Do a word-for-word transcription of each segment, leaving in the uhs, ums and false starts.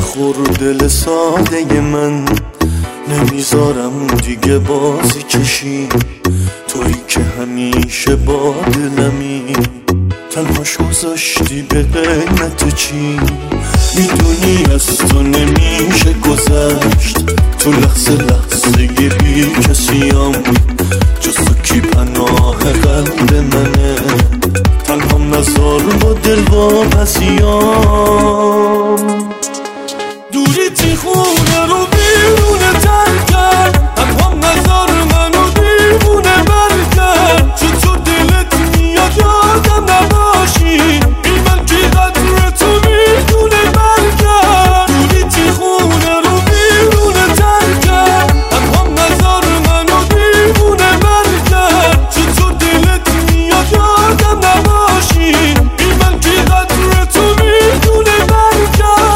نخور دل ساده من، نمیذارم دیگه بازی کشی، تویی که همیشه با دلمی، تنهاش گذاشتی به قیمت چی؟ میدونی از تو نمیشه گذشت، تو لحظه لحظه بی کسیم، جز تو کی پناه قلب منه، تنهام نزار با دل و پسیام. دوری تی خونه رو بیرونه ترک کرد، تنهام نزار منو دیوونه برکرد، چون تو دلت میاد یادم نباشی، بی من کی قدر تو میدونه برکرد. دوری تی خونه رو بیرونه ترک کرد، تنهام نزار منو دیوونه برکرد، چون تو دلت میاد یادم نباشی، بی من کی قدر تو میدونه برکرد.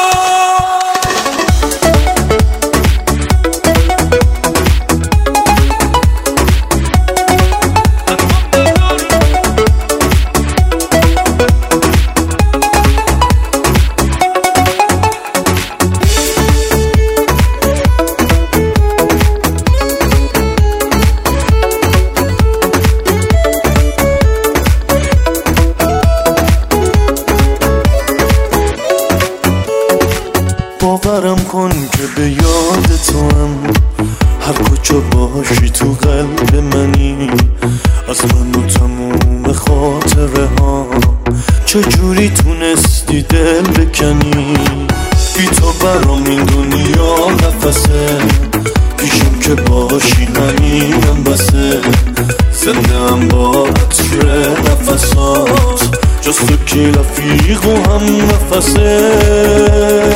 باورم کن که به یاد تو هم، هر کجا باشی تو قلب منی، از من و تموم خاطره ها، چجوری تونستی دل بکنی؟ بی تو برام این دنیا نفسه، پیشم که باشی همینم بسه، زنده هم با عطر نفسات، جز تو کی رفیق و هم نفسه.